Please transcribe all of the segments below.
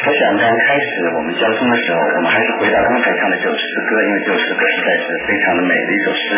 我想刚开始我们交通的时候，我们还是回到刚才唱的这首诗歌，因为这首诗歌实在是非常的美的一首诗。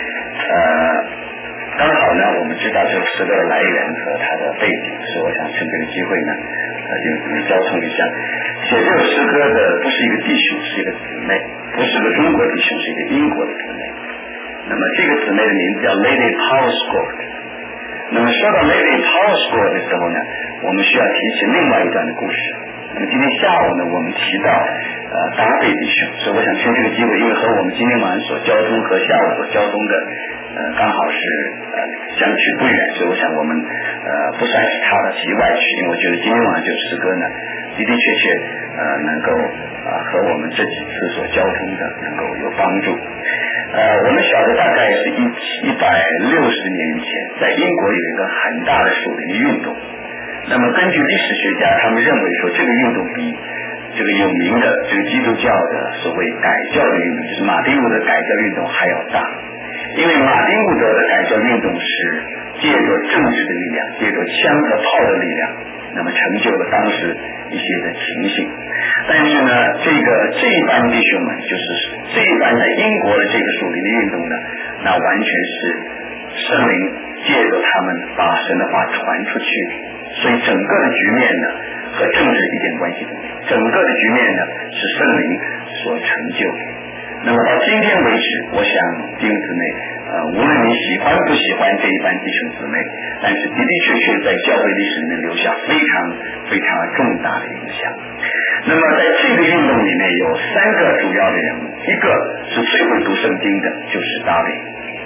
刚好呢，我们知道这首诗歌的来源和它的背景，所以我想趁这个机会呢，就交通一下。写这首诗歌的不是一个弟兄，是一个姊妹，不是个中国弟兄，是一个英国的姊妹。那么这个姊妹的名字叫 Lady Palsgrove。那么说到 Lady Palsgrove 的时候呢，我们需要提起另外一段的故事。那么今天下午呢，我们提到达贝弟兄，所以我想趁这个机会，因为和我们今天晚上所交通和下午所交通的刚好是相去不远，所以我想我们不算是他的题外曲，因为我觉得今天晚上这首诗歌呢的的确确能够和我们这几次所交通的能够有帮助。我们晓得大概是160年前，在英国有一个很大的属灵运动。那么根据历史学家，他们认为说这个运动比这个有名的这个基督教的所谓改教的运动，就是马丁路德改教运动还要大。因为马丁路德的改教运动是借着政治的力量，借着枪和炮的力量，那么成就了当时一些的情形。但是呢，这一班弟兄们，就是这一班在英国的这个属灵的运动呢，那完全是圣灵借着他们把神的话传出去，所以整个的局面呢和政治一点关系都没有，整个的局面呢是圣灵所成就的。那么到今天为止，我想弟兄姊妹无论你喜欢不喜欢这一班弟兄姊妹，但是的的确确在教会历史里面留下非常非常重大的影响。那么在这个运动里面有3个主要的人物，一个是最会读圣经的，就是大卫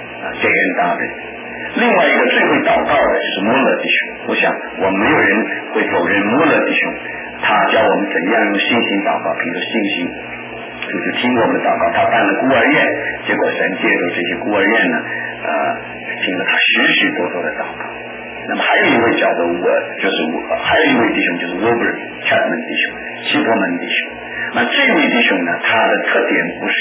J.N. 大卫。另外一个最会祷告的就是穆勒弟兄，我想我们没有人会否认穆勒弟兄，他教我们怎样用信心祷告，凭着信心就是听我们的祷告。他办了孤儿院，结果神借助这些孤儿院呢听了他许许多多的祷告。那么还有一位叫做还有一位弟兄就是 Wilbur Chapman 弟兄，希伯门弟兄。那这位弟兄呢，他的特点不是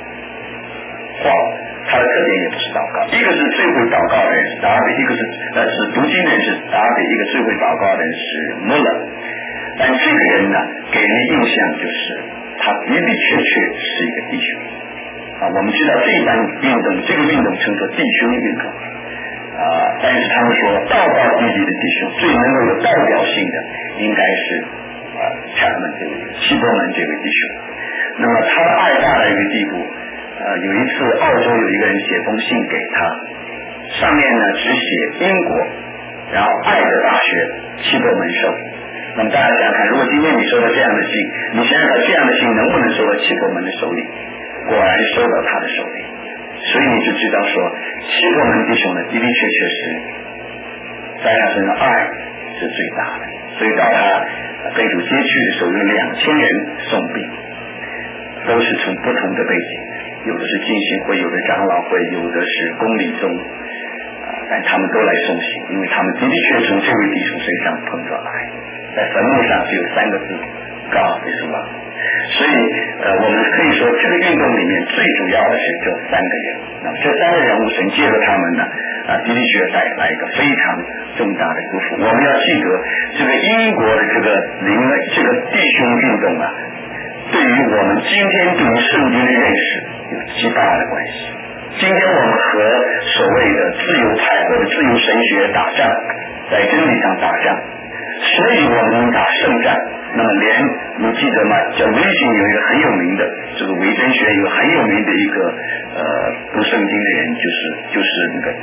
他的特点也不是祷告，一个是最会祷告的人是达维，一个是读经的人是达维，一个最会祷告的人是穆勒。但这个人呢，给人的印象就是他的的确确是一个弟兄我们知道这一班运动，这个运动称作弟兄运动但是他们说道道地地的弟兄，最能够有代表性的应该是Chapman 这位希伯门这位弟兄。那么他爱大到一个地步，有一次澳洲有一个人写封信给他，上面呢只写英国，然后爱的大学希伯门收。那么大家想想看，如果今天你收到这样的信，你想想看这样的信能不能收到希伯门的手里？果然收到他的手里。所以你就知道说，希伯门弟兄呢的的确确是在他身上爱是最大的。所以到他被主接去的时候，有2000人送殡，都是从不同的背景，有的是浸信会，有的长老会，有的是公理宗但他们都来送行，因为他们的的确从这位弟兄身上碰到爱。在坟墓上只有3个字 God is love。 所以我们可以说这个运动里面最主要的是这3个人。那么这3个人物神借着他们呢的的确带来一个非常重大的祝福。我们要记得这个英国的这个弟兄运动对于我们今天对于圣经的认识有极大的关系。今天我们和所谓的自由派或者自由神学打仗，在真理上打仗，所以我们能打胜仗。那么你记得吗？叫微信有一个很有名的，这个维真学有个很有名的一个读圣经的人，就是那个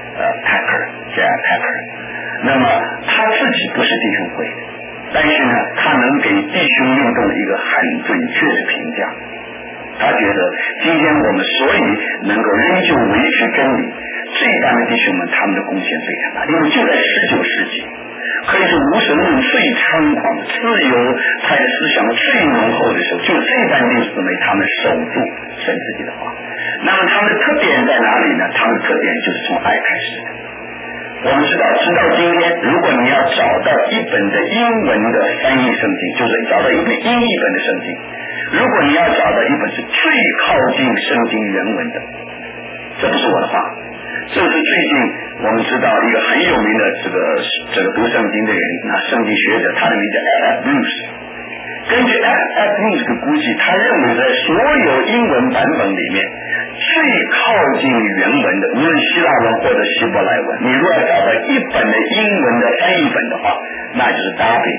Jack Packer。那么他自己不是弟兄会的，但是呢，他能给弟兄运动一个很准确的评价。他觉得今天我们所以能够仍旧维持真理，这一班的弟兄们他们的贡献非常大，因为就在19世纪。可以是无神论最猖狂、自由派的思想最浓厚的时候，就这班弟兄姊妹他们守住神自己的话。那么他们的特点在哪里呢？他们的特点就是从爱开始的。我们知道直到今天，如果你要找到一本的英文的翻译圣经，就是找到一本英译本的圣经，如果你要找到一本是最靠近圣经原文的，这不是我的话，这是最近我们知道一个很有名的这个读圣经的人圣经学者，他的名字 F.F. Bruce。 根据 F. Bruce 的估计，他认为在所有英文版本里面，最靠近原文的，无论希腊文或者希伯来文，你如果要找到一本的英文的翻译本的话，那就是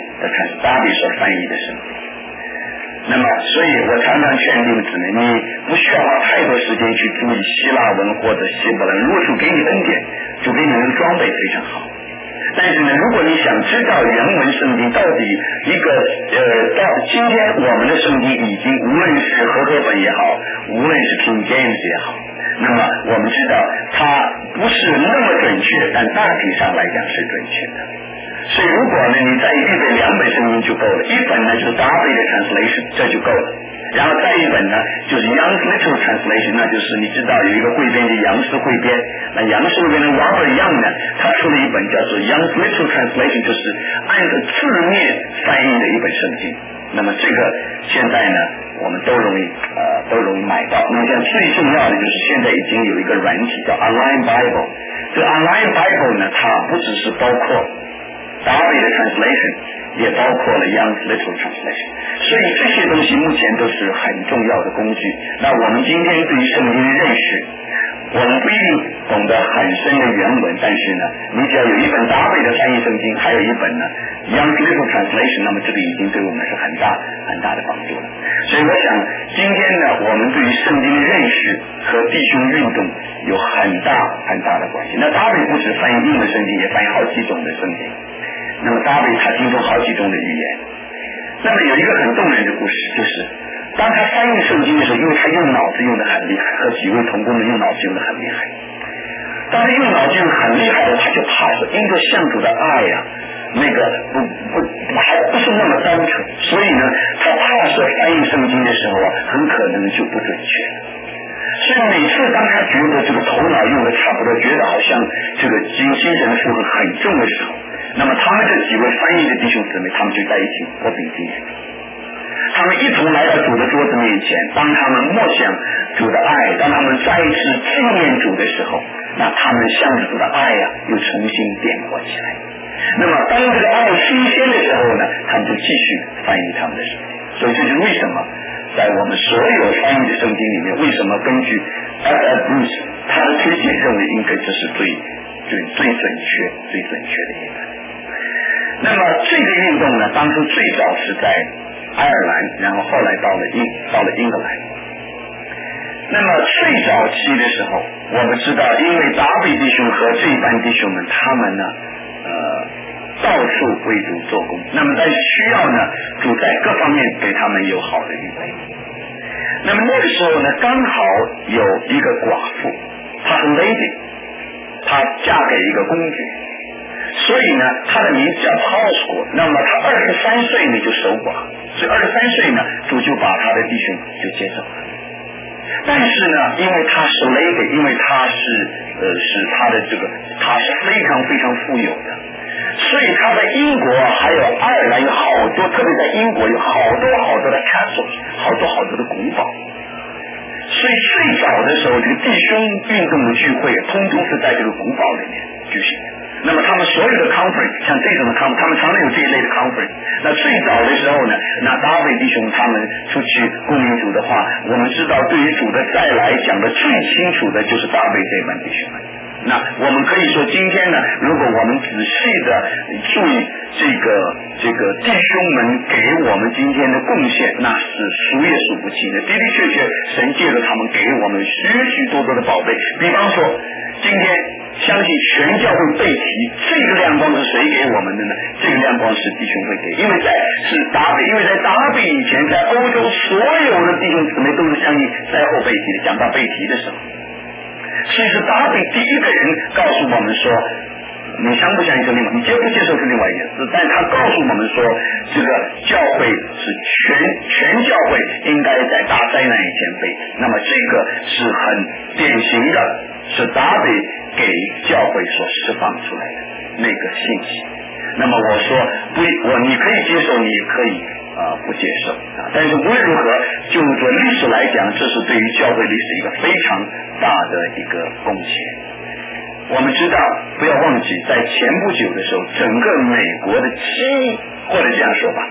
Darby 所翻译的圣经。那么，所以我常常劝弟兄姊妹，你不需要花太多时间去注意希腊文或者希伯来文，如果主给你恩典，主给你的装备非常好。但是呢，如果你想知道原文圣经到底到今天我们的圣经已经无论是和合本也好，无论是 King James 也好，那么我们知道它不是那么准确，但大体上来讲是准确的。所以如果呢你再预备2本圣经就够了，一本呢就是 Darby 的 translation， 这就够了。然后再一本呢就是 Young's Literal Translation， 那就是你知道有一个汇编的杨氏汇编，那杨氏汇编的 Robert Young 呢，他出了一本叫做 Young's Literal Translation， 就是按照字面翻译的一本圣经。那么这个现在呢我们都容易买到。那么现在最重要的就是现在已经有一个软体叫 Online Bible， 这 Online Bible 呢它不只是包括 Darby 的 translation， 也包括了 Young's Literal Translation， 所以这些东西目前都是很重要的工具。那我们今天对于圣经的认识，我们不一定懂得很深的原文，但是呢你只要有一本Darby的翻译圣经，还有一本呢 Young's Literal Translation， 那么这个已经对我们是很大的帮助了。所以我想今天呢我们对于圣经的认识和弟兄运动有很大的关系。那Darby不止翻译英文圣经，也翻译好几种的圣经。那么Darby他精通好几种的语言。那么有一个很动人的故事，就是当他翻译圣经的时候，因为他用脑子用得很厉害，和几位同工们用脑子用得很厉害。当他用脑子用得很厉害的，他就怕是因着向主的爱呀，那个还不是那么单纯，所以呢，他怕是翻译圣经的时候啊，很可能就不准确。所以每次当他觉得这个头脑用的差不多，觉得好像这个精神负荷很重的时候，那么他们这几位翻译的弟兄姊妹，他们就在一起破饼经验，他们一同来到主的桌子面前，当他们默想主的爱，当他们再一次纪念主的时候，那他们向着主的爱呀，又重新点火起来。那么当这个爱新鲜的时候呢，他们就继续翻译他们的圣经。所以这就是为什么在我们所有翻译的圣经里面，为什么根据 F. Bruce 他的推荐认为应该这是最准确的一本。那么这个运动呢，当初最早是在爱尔兰，然后后来到了英格兰。那么最早期的时候，我们知道，因为达比弟兄和这一班弟兄们，他们呢到处为主做工，那么在需要呢，主在各方面给他们有好的预备。那么那个时候呢，刚好有一个寡妇，她是 lady， 她嫁给一个公爵，所以呢，她的名字叫 Paulscourt。那么她23岁呢就守寡，所以23岁呢，主就把她的弟兄就接走了。但是呢，因为她是 lady， 因为她是她的这个，她是非常非常富有的。所以他在英国还有爱尔兰有好多，特别在英国有好多的 castle， 好多的古堡。所以最早的时候，这个弟兄运动的聚会通通是在这个古堡里面举行的。那么他们所有的 conference， 像这种的 conference， 他们常常有这一类的 conference。那最早的时候呢，那大卫弟兄他们出去供应主的话，我们知道对于主的再来讲的最清楚的就是大卫这班弟兄们。那我们可以说，今天呢，如果我们仔细的注意这个弟兄们给我们今天的贡献，那是数也数不清的。的的确确，神借着他们给我们许多的宝贝。比方说，今天相信全教会被提，这个亮光是谁给我们的呢？这个亮光是弟兄会给，因为在达比以前，在欧洲所有的弟兄姊妹都是相信在后被提的。讲到被提的时候。所以是达比第一个人告诉我们说，你相不相信是另外，你接不接受是另外一件事，但他告诉我们说，这个教会是全教会应该在大灾难以前被提。那么这个是很典型的，是达比给教会所释放出来的那个信息。那么我说你可以接受，你也可以不接受但是无论如何，就着历史来讲，这是对于教会历史一个非常大的一个贡献。我们知道，不要忘记，在前不久的时候，整个美国的或者这样说吧，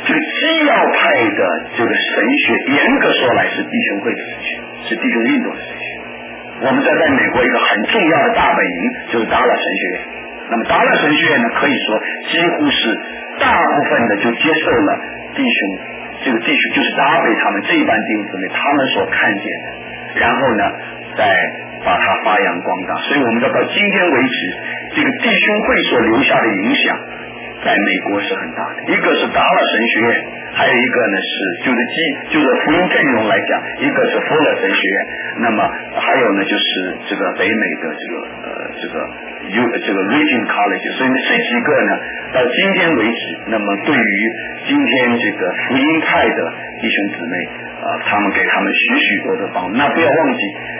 这个基要派的这个神学，严格说来是弟兄会的神学，是弟兄运动的神学。我们在美国一个很重要的大本营就是达拉神学院。那么达拉神学院呢，可以说几乎是大部分的就接受了弟兄，这个弟兄就是达维他们这一班弟兄姊妹他们所看见的，然后呢再把它发扬光大。所以我们到今天为止，这个弟兄会所留下的影响在美国是很大的。一个是达拉神学院，还有一个呢是就是福音阵容来讲，一个是福勒神学院，那么还有呢就是这个北美的这个 Regent College。所以这几个呢到今天为止，那么对于今天这个福音派的弟兄姊妹他们给他们许许多的帮助。那不要忘记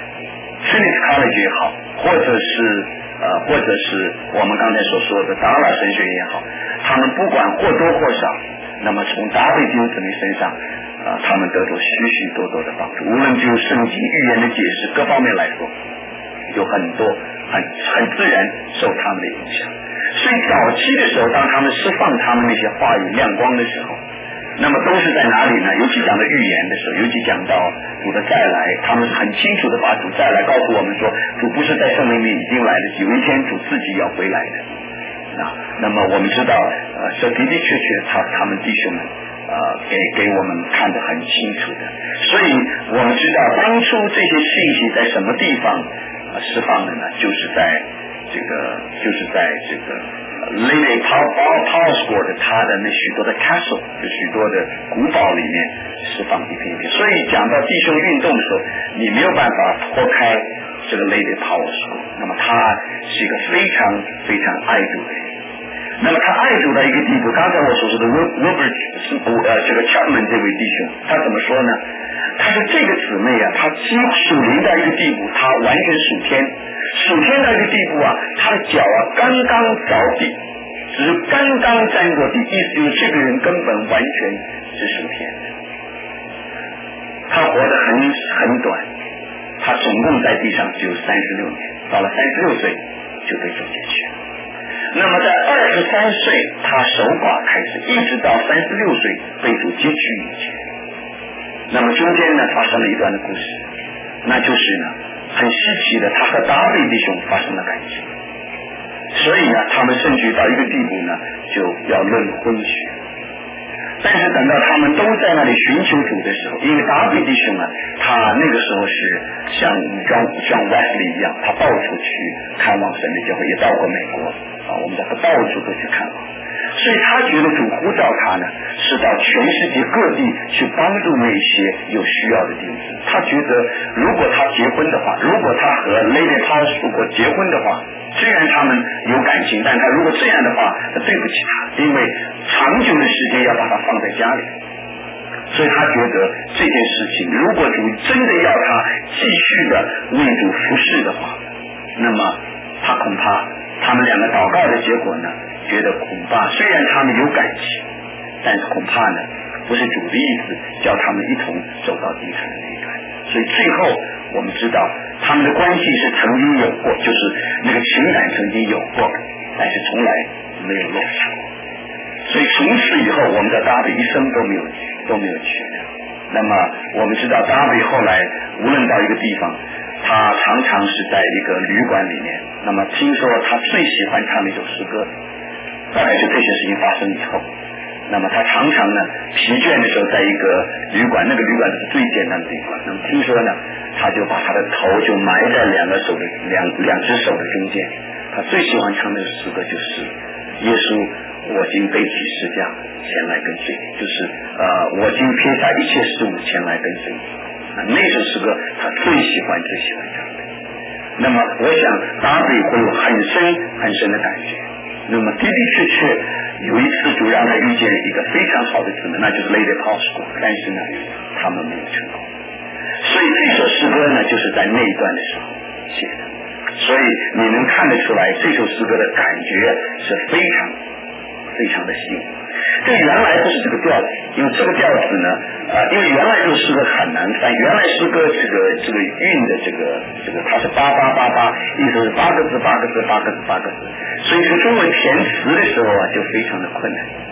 Trinity College 也好，或者是我们刚才所说的达拉神学也好，他们不管或多或少，那么从达维弟兄姊妹身上他们得到许许多多的帮助，无论就圣经预言的解释各方面来说，有很多很自然受他们的影响。所以早期的时候，当他们释放他们那些话语亮光的时候，那么都是在哪里呢？尤其讲到预言的时候，尤其讲到主的再来，他们是很清楚的把主再来告诉我们说，主不是在圣灵里已经来了，有一天主自己要回来的。那么我们知道这的的确确他们弟兄们给我们看得很清楚的。所以我们知道当初这些信息在什么地方释放的呢？就是在这个Lady Powerscourt 他的那许多的 castle， 就许多的古堡里面释放一片一片。所以讲到弟兄运动的时候，你没有办法脱开这个 Lady Powerscourt。那么他是一个非常非常爱主的人。那么他爱主到一个地步，刚才我所说的 Robert 这个 Chapman 这位弟兄，他怎么说呢？他说这个姊妹他几乎属灵到一个地步，他完全属天到一个地步他的脚刚刚着地，只是刚刚沾过地，意思就是这个人根本完全是属天的。他活得很短，他总共在地上只有36年，到了36岁就被主接去了。那么在23岁他守寡开始，一直到36岁被主接去以前，那么中间呢发生了一段的故事，那就是呢很稀奇的，他和达维弟兄发生了感情，所以呢他们甚至到一个地步呢就要论婚娶。但是等到他们都在那里寻求主的时候，因为达维弟兄他那个时候是像Wesley 一样，他到处去看望神的教会，也到过美国我们到处都去看望，所以他觉得主呼召他呢是到全世界各地去帮助那些有需要的弟兄。他觉得如果他结婚的话，如果他和 Lady Powers 如果结婚的话，虽然他们有感情，但他如果这样的话对不起他，因为长久的时间要把他放在家里。所以他觉得这件事情，如果主真的要他继续的为主服侍的话，那么他恐怕他们两个祷告的结果呢，觉得恐怕虽然他们有感情，但是恐怕呢不是主的意思叫他们一同走到地上的那一段。所以最后我们知道他们的关系是曾经有过，就是那个情感曾经有过，但是从来没有落实过。所以从此以后我们的达维一生都没有娶的。那么我们知道达维后来无论到一个地方，他常常是在一个旅馆里面，那么听说他最喜欢唱那首诗歌，大概是这些事情发生以后，那么他常常呢疲倦的时候在一个旅馆，那个旅馆是最简单的地方，那么听说呢他就把他的头就埋在两只手的中间，他最喜欢唱那个诗歌就是耶稣我今背起十架前来跟随你，就是我今撇下一切事物前来跟随你。那首诗歌他最喜欢唱的。那么我想达维会有很深的感觉。那么的确有一次主让他遇见一个非常好的姊妹，那就是 Lady Powerscourt， 但是呢他们没有成功。所以这首诗歌呢就是在那一段的时候写的。所以你能看得出来这首诗歌的感觉是非常的细。这原来不是这个调子，因为这个调子呢因为原来这个诗歌很难翻，原来诗歌这个韵的这个它是8888，意思是8个字，所以说中文填词的时候就非常的困难。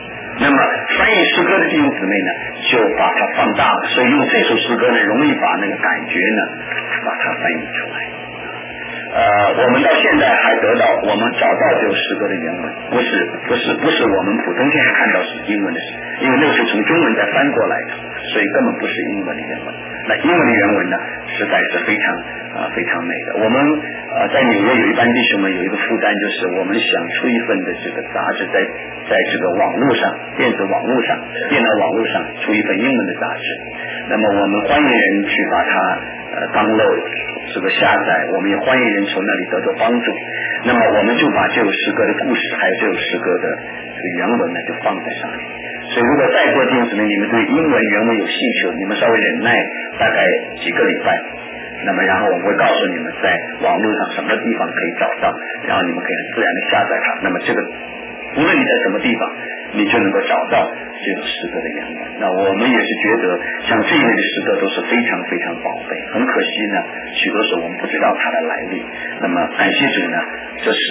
那么翻译诗歌的弟兄姊妹呢，就把它放大了，所以用这首诗歌呢，容易把那个感觉呢，把它翻译出来。我们到现在还我们找到这首诗歌的原文，不是我们普通现在看到是英文的，因为那是从中文再翻过来的，所以根本不是英文的原文。那英文的原文呢，实在是非常美的。我们在纽约有一班弟兄们有一个负担，就是我们想出一份的这个杂志，在这个网络上、电脑网络上出一份英文的杂志。那么我们欢迎人去把它download 这个下载，我们也欢迎人从那里得到帮助。那么我们就把这首诗歌的故事还有这首诗歌的这个原文呢就放在上面。所以如果在座弟兄姊妹你们对英文原文有兴趣，你们稍微忍耐大概几个礼拜，那么然后我们会告诉你们在网络上什么地方可以找到，然后你们可以很自然的下载它。那么这个无论你在什么地方，你就能够找到这首诗歌的原文。那我们也是觉得像这一类的诗歌都是非常非常宝贝，很可惜呢许多时候我们不知道它的来历。那么感谢主呢，这是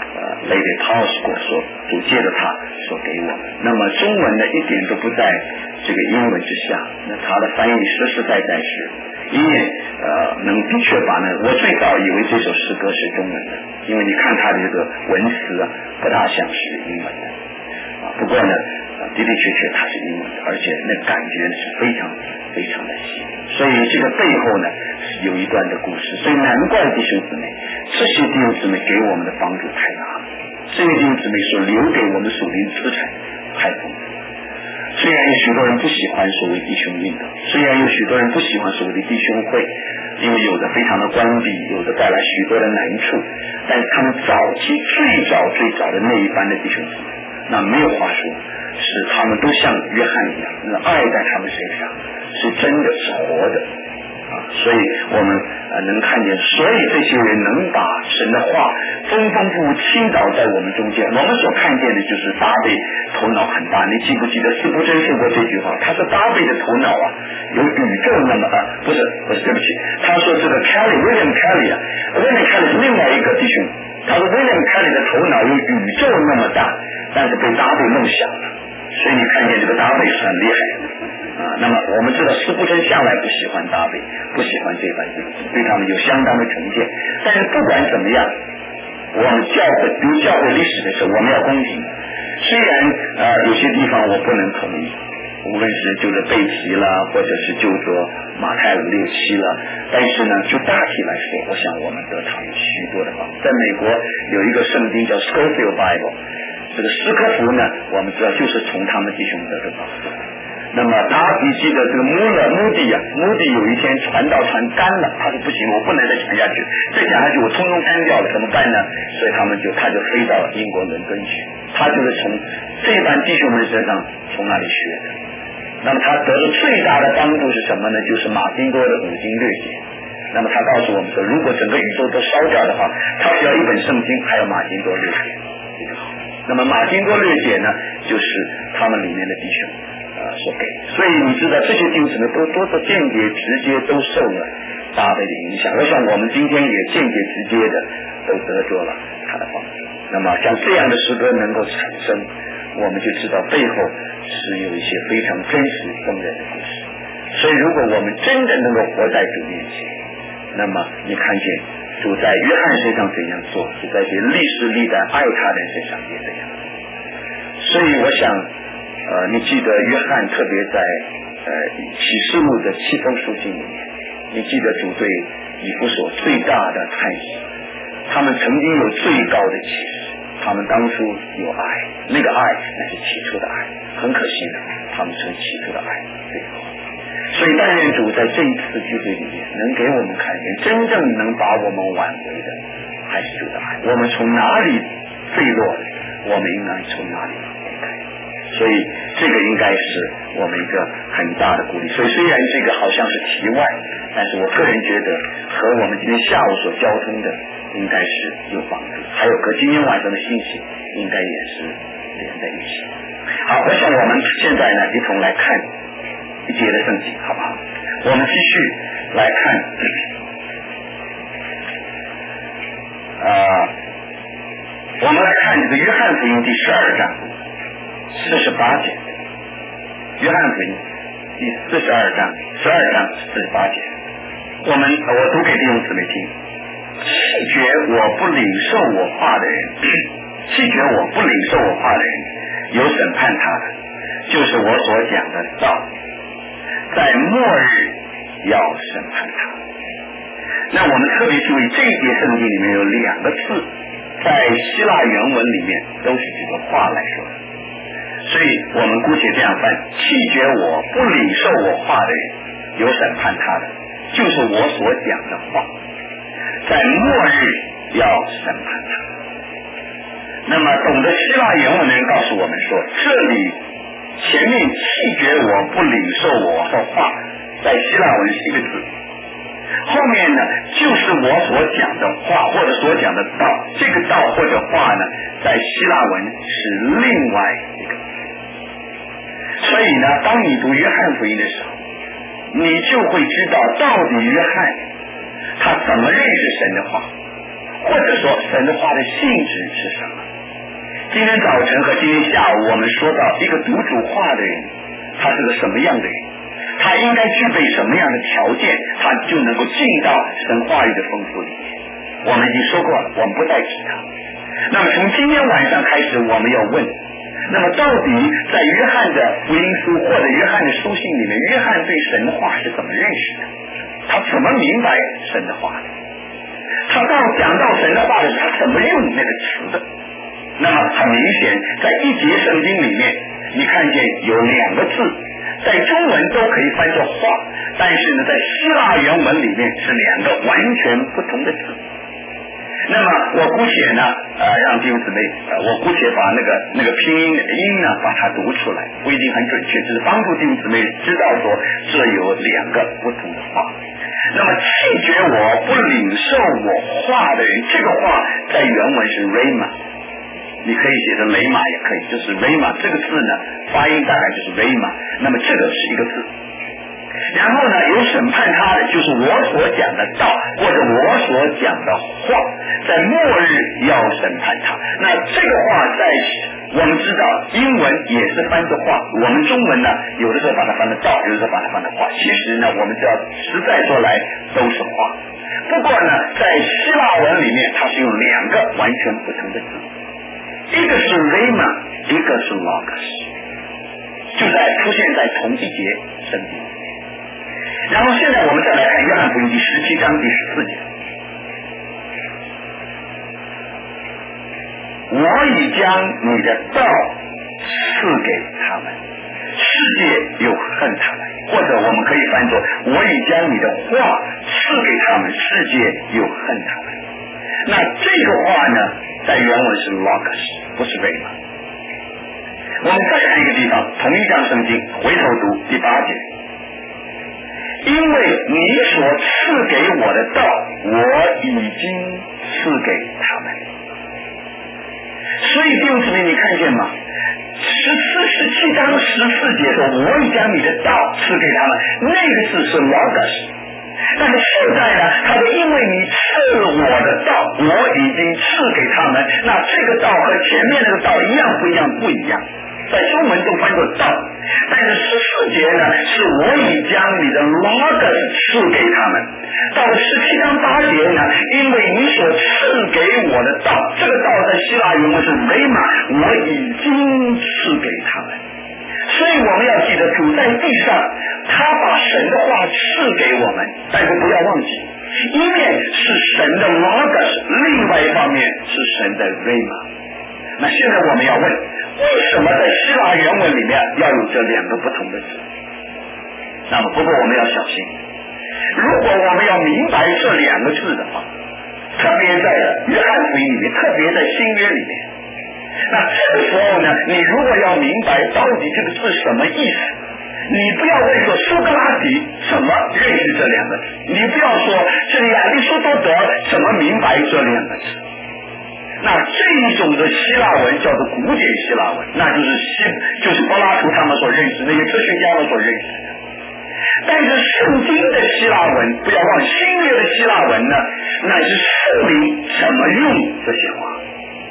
Lady Powell所主借着他所给我们。那么中文呢一点都不在这个英文之下，那他的翻译实实在在是因为能的确把呢，我最早以为这首诗歌是中文的，因为你看他的这个文词啊不大像是英文的不过呢的确它是英文的，而且那感觉是非常非常的细，所以这个背后呢是有一段的故事。所以难怪弟兄姊妹，这些弟兄姊妹给我们的帮助太大了，这些弟兄姊妹所留给我们属灵资产太丰富。虽然有许多人不喜欢所谓弟兄运动，虽然有许多人不喜欢所谓的弟兄会，因为有的非常的关闭，有的带来许多的难处，但是他们早期最早的那一班的弟兄姊妹，那没有话说，是他们都像约翰一样，那爱在他们身上是真的是活的所以我们能看见，所以这些人能把神的话丰丰富富倾倒在我们中间。我们所看见的就是大卫头脑很大，你记不记得司布真说过这句话？他说大卫的头脑有宇宙那么不是对不起，他说这个 William Kelly 是另外一个弟兄，他说 William Kelly 的头脑有宇宙那么大，但是被大卫弄小了，所以你看见这个大卫是很厉害那么我们知道司布真向来不喜欢大卫，不喜欢这班人，对他们有相当的成见。但是不管怎么样，我们教会历史的时候我们要公平。虽然有些地方我不能同意，无论是就着背题了，或者是就着马太5、6、7了，但是呢就大体来说，我想我们得到有许多的帮助。在美国有一个圣经叫 Scofield Bible， 这个斯科福呢我们知道就是从他们弟兄得到帮助。那么你记得这个穆迪有一天传道传干了，他说不行，我不能再传下去，再讲下去我通通干掉了，怎么办呢？所以他就飞到英国伦敦去，他就是从这班弟兄们身上从那里学的。那么他得到最大的帮助是什么呢？就是马丁多的5经略解。那么他告诉我们说，如果整个宇宙都烧掉的话，他只要一本圣经还有马丁多略解这就好。那么马丁多略解呢，就是他们里面的弟兄所给，所以你知道这些弟兄姊妹都多间接直接都受了大卫的影响，而像我们今天也间接直接的都得着了他的帮助。那么像这样的诗歌能够产生，我们就知道背后是有一些非常真实动人的故事。所以如果我们真的能够活在主面前，那么你看见主在约翰身上怎样做，就在这历史历代爱他人身上也这样。所以我想你记得约翰特别在启示录的7封书信里面，你记得主对以弗所最大的叹息，他们曾经有最高的启示，他们当初有爱，那个爱那是起初的爱，很可惜的他们从起初的爱最后。所以但愿主在这一次聚会里面能给我们看见，真正能把我们挽回的还是主的爱。我们从哪里坠落，我们应该从哪里离开。所以这个应该是我们一个很大的鼓励。所以虽然这个好像是题外，但是我个人觉得和我们今天下午所交通的应该是有帮助，还有和今天晚上的信息应该也是连在一起。好，我想我们现在呢一同来看一节的圣经，好不好？我们继续来看我们来看这个约翰福音第12章。 48节，约翰福音第42章48节，我读给弟兄姊妹听。弃绝我不领受我话的人，弃绝我不领受我话的人，有审判他的，就是我所讲的道，在末日要审判他。那我们特别注意这一节圣经里面有2个字，在希腊原文里面都是这个话来说的，所以我们姑且这样翻：弃绝我不领受我话的人，有审判他的，就是我所讲的话，在末日要审判他。那么懂得希腊原文的人告诉我们说，这里前面弃绝我不领受我的话，在希腊文是一个字，后面呢就是我所讲的话或者所讲的道，这个道或者话呢在希腊文是另外一个字。所以呢当你读约翰福音的时候，你就会知道到底约翰他怎么认识神的话，或者说神的话的性质是什么。今天早晨和今天下午我们说到一个读主话的人，他是个什么样的人，他应该具备什么样的条件，他就能够进到神话语的丰富里面。我们已经说过了，我们不再提它。那么从今天晚上开始我们要问，那么到底在约翰的福音书或者约翰的书信里面，约翰对神的话是怎么认识的，他怎么明白神的话的，他讲到神的话的时候他怎么用那个词的。那么很明显在一节圣经里面你看见有2个字，在中文都可以翻作话，但是呢在希腊原文里面是2个完全不同的字。那么我姑且呢让弟兄姊妹我姑且把那个拼音呢把它读出来，不一定很准确，只是帮助弟兄姊妹知道说这有2个不同的话。那么弃绝我不领受我话的人，这个话在原文是 rhema， 你可以写成雷玛也可以，就是 rhema 这个字呢发音大概就是 rhema， 那么这个是一个字。然后呢有审判他的，就是我所讲的道或者我所讲的话，在末日要审判他。那这个话在我们知道英文也是翻作话，我们中文呢有的时候把它翻作道，有的时候把它翻作话，其实呢我们只要实在说来都是话。不过呢在希腊文里面它是用2个完全不同的字，一个是 rhema， 一个是 logos， 就出现在同一节圣经。然后现在我们再来看约翰福音第17章第14节，我已将你的道赐给他们，世界又恨他们，或者我们可以翻作我已将你的话赐给他们，世界又恨他们。那这个话呢在原文是 logos， 不是 rhema。我们再看一个地方，同一章圣经回头读第8节，因为你所赐给我的道我已经赐给他们。所以弟兄姊妹你看见吗？17章14节说我已将你的道赐给他们，那个字是 logos， 但是现在呢他说因为你赐我的道我已经赐给他们，那这个道和前面那个道一样不一样？不一样，在中文都翻作道，但是14节呢是我已将你的 logos 赐给他们。到了17章8节呢，因为你所赐给我的道，这个道在希腊原文是 rhema， 我已经赐给他们。所以我们要记得主在地上他把神的话赐给我们，但是不要忘记一面是神的 logos， 另外一方面是神的 rhema。那现在我们要问，为什么在希腊原文里面要有这2个不同的字？那么不过我们要小心，如果我们要明白这2个字的话，特别在约翰福音里面，特别在新约里面，那这个时候呢你如果要明白到底这个字什么意思，你不要问说苏格拉底怎么认识这2个字，你不要说这亚里士多德怎么明白这2个字。那这一种的希腊文叫做古典希腊文，那就是柏拉图他们所认识，那些哲学家们所认识的。但是圣经的希腊文不要忘，新约的希腊文呢，那是圣灵怎么用这些话，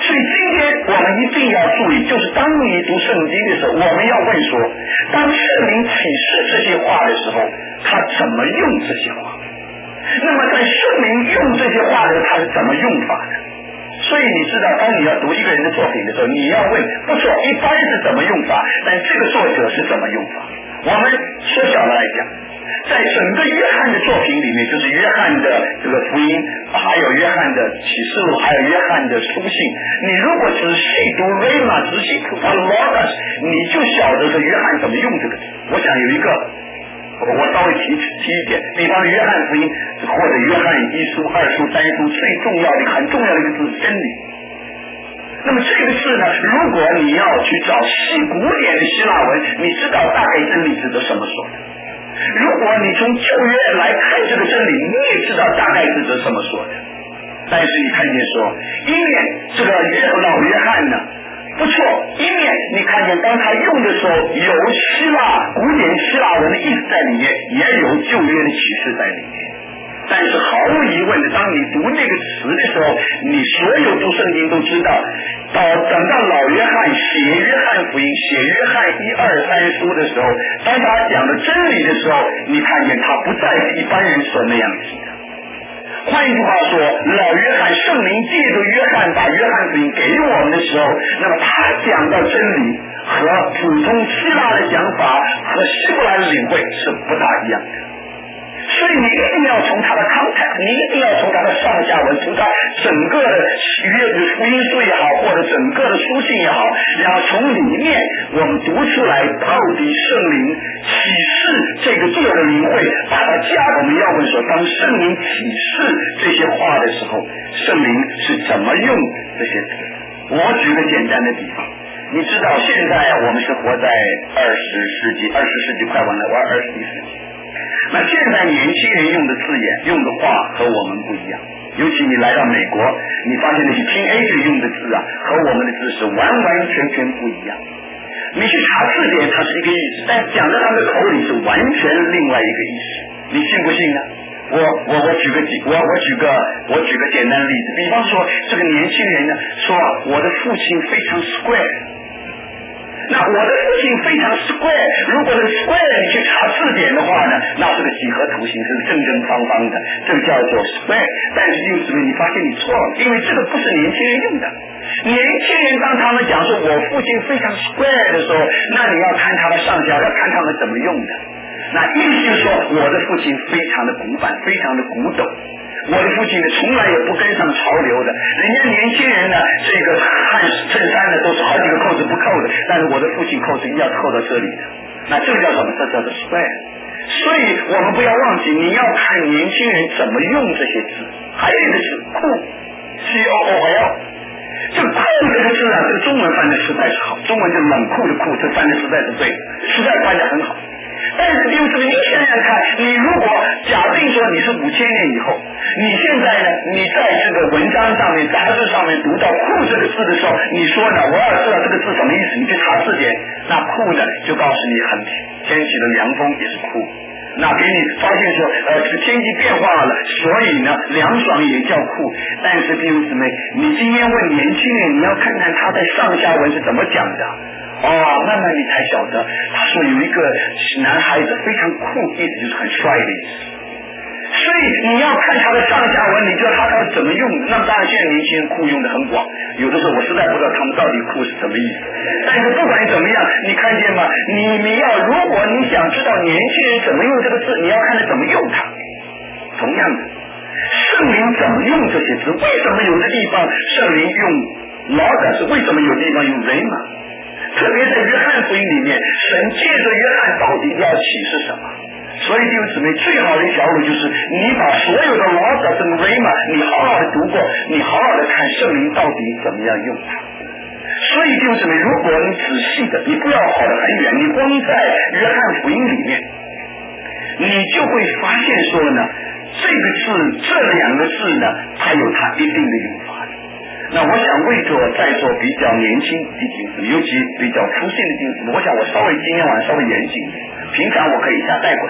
所以今天我们一定要注意，就是当你读圣经的时候，我们要问说，当圣灵启示这些话的时候，他怎么用这些话？那么在圣灵用这些话的时候，他是怎么用法的？所以你知道，当你要读一个人的作品的时候，你要问，不错，一般是怎么用法，但这个作者是怎么用法？我们缩小的来讲，在整个约翰的作品里面，就是约翰的这个福音，还有约翰的启示录，还有约翰的书信，你如果仔细读 Rhema， 仔细读 Logos， 你就晓得说约翰怎么用这个字。我想有一个我稍微提一点，比方约翰福音或者约翰一书、二书、三书，最重要的、很重要的一个字是真理。那么这个字呢，如果你要去找古典的希腊文，你知道大概真理指的什么说的。如果你从旧约来看这个真理，你也知道大概指的什么说的。但是你看见说，一面这个老约翰呢不错，一面你看见当他用的时候，有古典希腊文的意思在里面，也有旧约的启示在里面。但是毫无疑问的，当你读那个词的时候，你所有读圣经都知道，等到老约翰写约翰福音、写约翰1、2、3书的时候，当他讲的真理的时候，你看见他不再是一般人所那样子的。换一句话说，老约翰圣灵借着约翰把约翰福音给我们的时候，那么他讲到真理和普通希腊的讲法和希伯来的领会是不大一样的。所以你一定要从他的 context， 你一定要从他的上下文，从他整个的福音书也好，或者整个的书信也好，然后从里面我们读出来到底圣灵启示这个作的领会，把它加我们要问说，当圣灵启示这些话的时候，圣灵是怎么用这些词？我举个简单的比方，你知道现在我们是活在20世纪快完了，玩21世纪。那现在年轻人用的字眼、用的话和我们不一样，尤其你来到美国，你发现那些teenager用的字啊，和我们的字是完完全不一样。你去查字典，它是一个意思，但讲在他们的口里是完全另外一个意思。你信不信呢？我举个简单的例子，比方说这个年轻人呢说，我的父亲非常 square。那我的父亲非常 square， 如果是 square 你去查字典的话呢，那是个几何图形，是正正方方的，这个叫做 square。但是就是你发现你错了，因为这个不是年轻人用的。年轻人当他们讲说我父亲非常 square 的时候，那你要看他的上下，要看他们怎么用的。那意思就是说，我的父亲非常的古板，非常的古董。我的父亲呢，从来也不跟上潮流的。人家年轻人呢，这个汗衬衫呢都是好几个扣子不扣的，但是我的父亲扣子一定要扣到这里的。那这个叫什么？这叫做 square。所以我们不要忘记，你要看年轻人怎么用这些字。还有一个是酷 ，COOL。这个酷这个字啊，这个中文翻的实在是好，中文就冷酷的酷，这翻的实在是对，实在翻的很好。但是就是你想想看，你如果假定说你是5000年以后，你现在呢，你在这个文章上面、杂志上面读到酷这个字的时候，你说呢，我要知道这个字什么意思，你去查字典，那酷呢就告诉你很天气的凉风也是酷。那给你发现说，天气变化了，所以呢，凉爽也叫酷。但是弟兄姊妹，你今天问年轻人，你要看看他在上下文是怎么讲的。慢慢你才晓得，他说有一个男孩子非常酷，意思就是很帅的意思。所以你要看他的上下文，你知道他怎么用。那当然现在年轻人酷用的很广，有的时候我实在不知道他们到底酷是什么意思。但是不管怎么样，你看见吗？如果你想知道年轻人怎么用这个字，你要看他怎么用它。同样的，圣灵怎么用这些字？为什么有的地方圣灵用Logos，为什么有的地方用 Rhema？特别在约翰福音里面，神借着约翰到底要启示什么？所以弟兄姊妹，最好的一条路就是你把所有的Logos跟 Rhema， 你好好的读过，你好好的看圣灵到底怎么样用它。所以弟兄姊妹，如果你仔细的，你不要跑得很远，你光在约翰福音里面，你就会发现说呢，这两个字呢，它有它一定的用法。那我想为着在座比较年轻的弟兄，尤其比较粗心的弟兄，我想我今天晚上稍微严谨一点，平常我可以一下带过去。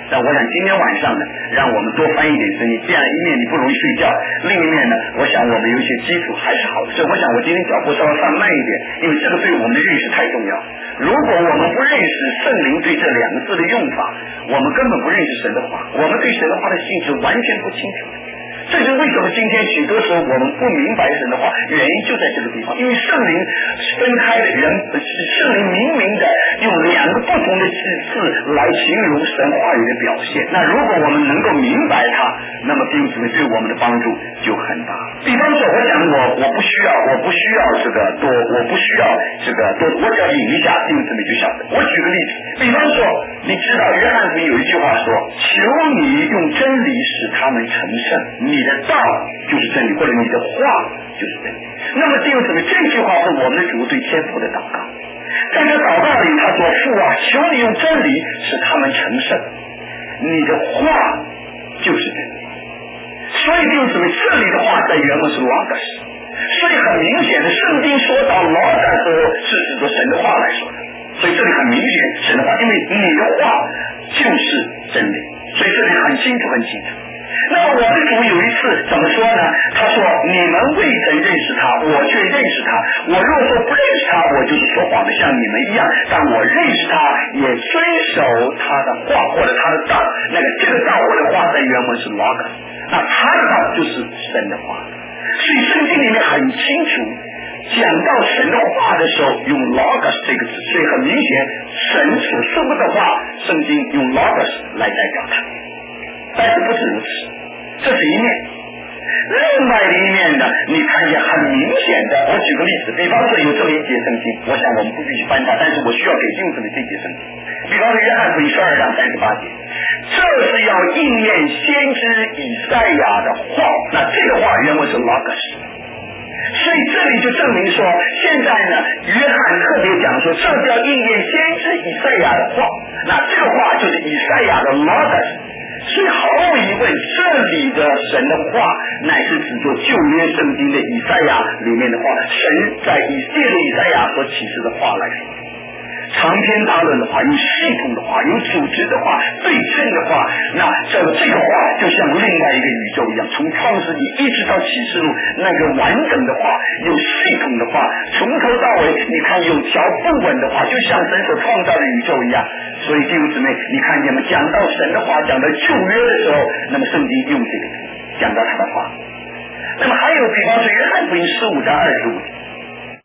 但我想今天晚上呢，让我们多翻一点圣经，这样一面你不容易睡觉，另一面呢，我想我们有一些基础还是好的。所以我想我今天脚步稍微放慢一点，因为这个对我们的认识太重要。如果我们不认识圣灵对这两个字的用法，我们根本不认识神的话，我们对神的话的性质完全不清楚。这是为什么今天许多时候我们不明白神的话，原因就在这个地方。因为圣灵分开的人，圣灵明明的用两个不同的字来形容神话语的表现。那如果我们能够明白它，那么弟兄姊妹对我们的帮助就很大。比方说，我想我不需要这个多，我不需要这个多，我只要引一下弟兄姊妹就晓得。我举个例子，比方说，你知道约翰福音有一句话说：“求你用真理使他们成圣。”你的道就是真理，或者你的话就是真理。那么弟兄姊妹，这句话是我们的主对天父的祷告。在这祷告里，他说：“父啊，求你用真理使他们成圣，你的话就是真理。”所以弟兄姊妹，这里的话在原文是 logos， 所以很明显的，圣经说到 logos 是指着神的话来说的。所以这里很明显神的话，因为你的话就是真理，所以这里很清楚很清楚。那么我的主有一次怎么说呢？他说：“你们未曾认识他，我却认识他。我若说不认识他，我就是说谎的，像你们一样。但我认识他，也遵守他的话或者他的道。这个道或者话在原文是 logos， 那他的道就是神的话。所以圣经里面很清楚讲到神的话的时候用 logos 这个字，所以很明显神所说的话，圣经用 logos 来代表它。但是不止如此，这是一面。另外的一面呢，你看见很明显的，我举个例子，比方说有这么一节圣经，我想我们不必去翻它，但是我需要给弟兄姊妹这节圣经。比方说约翰福音12章38节，这是要应验先知以赛亚的话。那这个话原文是 logos， 所以这里就证明说，现在呢，约翰特别讲说，这是要应验先知以赛亚的话。那这个话就是以赛亚的 logos。所以毫无疑问，这里的神的话乃是指着旧约圣经的以赛亚里面的话，神在借着以赛亚所启示的话来说，长篇大论的话，有系统的话，有组织的话，对称的话，那这个话就像另外一个宇宙一样，从创世纪一直到启示录，那个完整的话，有系统的话，从头到尾你看有条不紊的话，就像神所创造的宇宙一样。所以弟兄姊妹，你看见吗？讲到神的话，讲到旧约的时候，那么圣经用这个讲到他的话。那么还有比方说约翰福音15章25节，